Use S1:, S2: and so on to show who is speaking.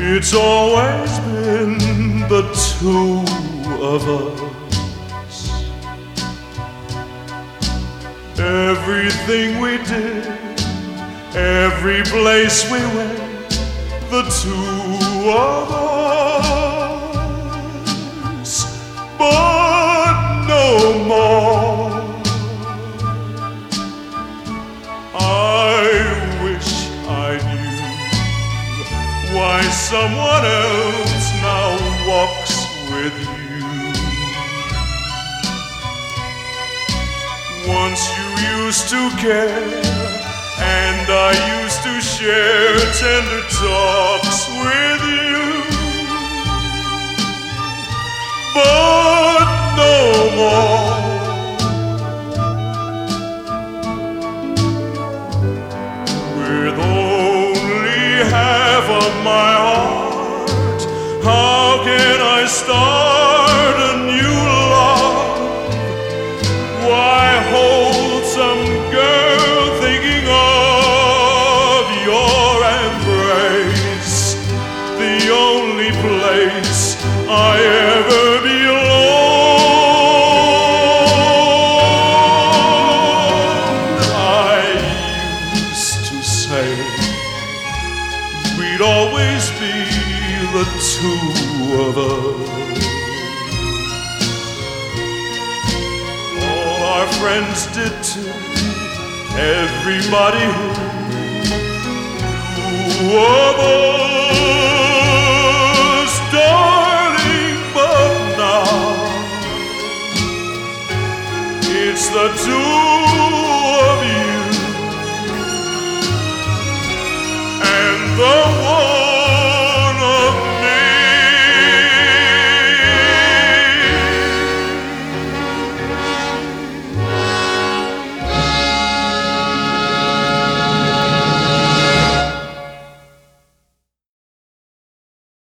S1: It's always been the two of us. Everything we did, every place we went, the two of us. But no more. I wish I knew why someone else now walks with you. Once you used to care, and I used to share tender talks with you. But no more. With only half of my heart, how can I start a new love? Why hold some girl thinking of your embrace, the only place I ever belonged? I used to say we'd always be the two of us. All our friends did too, everybody who of us, darling, but now it's the two